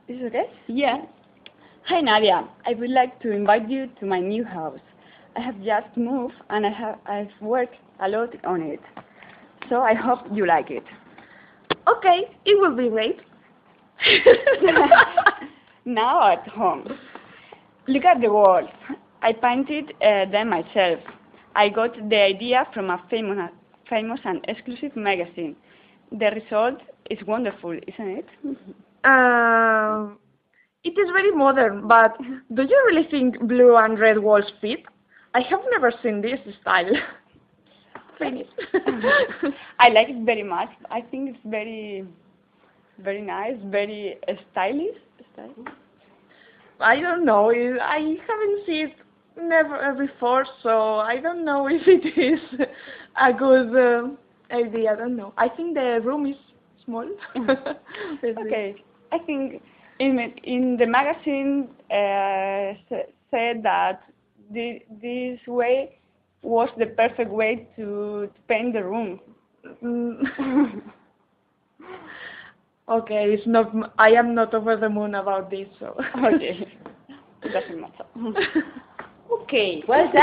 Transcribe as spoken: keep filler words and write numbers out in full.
Is it okay? Yeah. Hi Nadia, I would like to invite you to my new house. I have just moved and I have I've worked a lot on it. So I hope you like it. Okay, it will be great. Now at home. Look at the walls. I painted uh, them myself. I got the idea from a famous, famous and exclusive magazine. The result is wonderful, isn't it? Um, it is very modern, but do you really think blue and red walls fit? I have never seen this style. Finish. I like it very much. I think it's very, very nice, very stylish. stylish. I don't know. I haven't seen it never before, so I don't know if it is a good uh, idea. I don't know. I think the room is small. Okay. I think in in the magazine uh, said that the, this way was the perfect way to, to paint the room. Okay, it's not. I am not over the moon about this, so. Okay, it doesn't matter. Okay, well done.